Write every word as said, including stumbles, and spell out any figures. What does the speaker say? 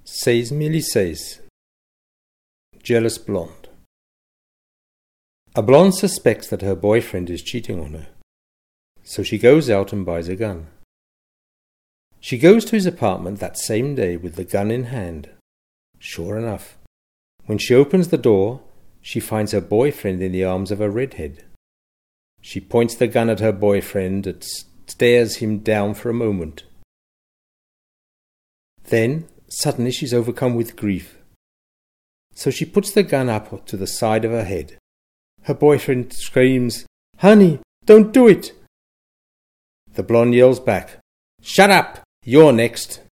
Says Millie says. Jealous blonde. A blonde suspects that her boyfriend is cheating on her, so she goes out and buys a gun. She goes to his apartment that same day with the gun in hand. Sure enough, when she opens the door, she finds her boyfriend in the arms of a redhead. She points the gun at her boyfriend and stares him down for a moment. Then, suddenly she's overcome with grief. So she puts the gun up to the side of her head. Her boyfriend screams, "Honey, don't do it!" The blonde yells back, "Shut up! You're next!"